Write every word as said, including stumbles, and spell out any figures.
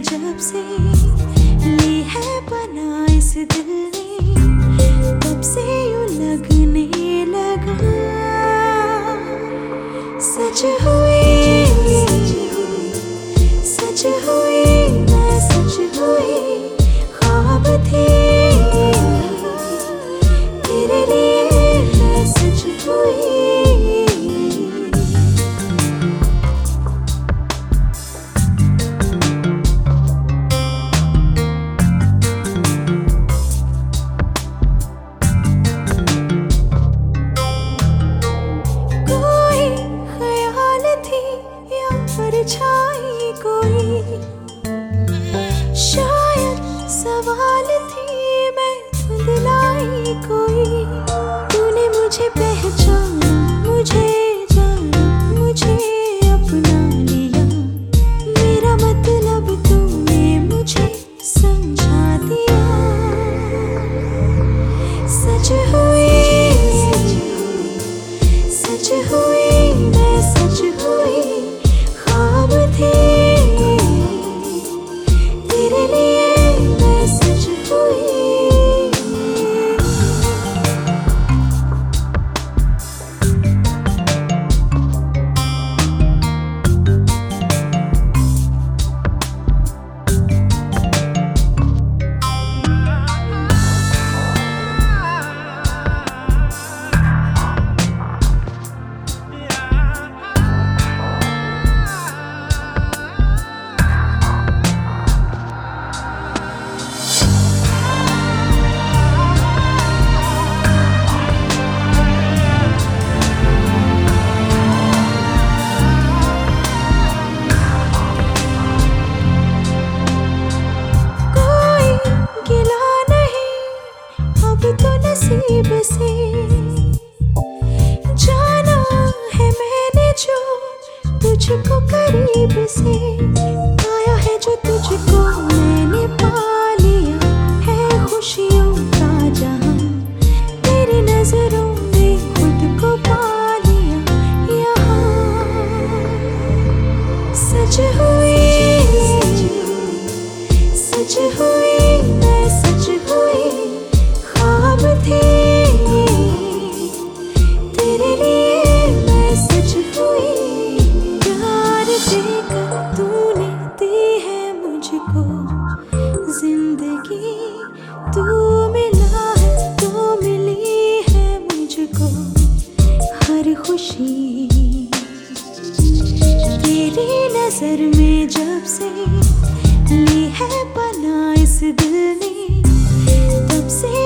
जब से ली है पना इस दिल ने, तब से यूं लगने लगा सच हुई, सच हुई मैं, सच हुई ख्वाब थी तेरे लिए मैं, सच हुई। परछाई कोई शायद सवाल थी, मैं धुंधलाई कोई। तूने मुझे पहचाना, मुझे जाना, मुझे अपना लिया, मेरा मतलब तूने मुझे समझा दिया। सच हुई, सच हुई मैं, सच हुई ख्वाब थी तेरे लिए मैं, सच हुई। तो नसीब से जाना है मैंने जो तुझको करीब से, पाया है जो तुझको मैंने पा लिया है खुशियों का जहां, तेरी नजरों में खुद को पा लिया यहाँ। सच हुई, सच हुई मैं, सच हुई ख्वाब थी तेरे लिए मैं, सच हुई। प्यार देकर तूने दी है मुझको जिंदगी, तू मिला है तो मिली है मुझको हर खुशी। तेरी नजर में जब से ली है पना इस दिल ने, तब से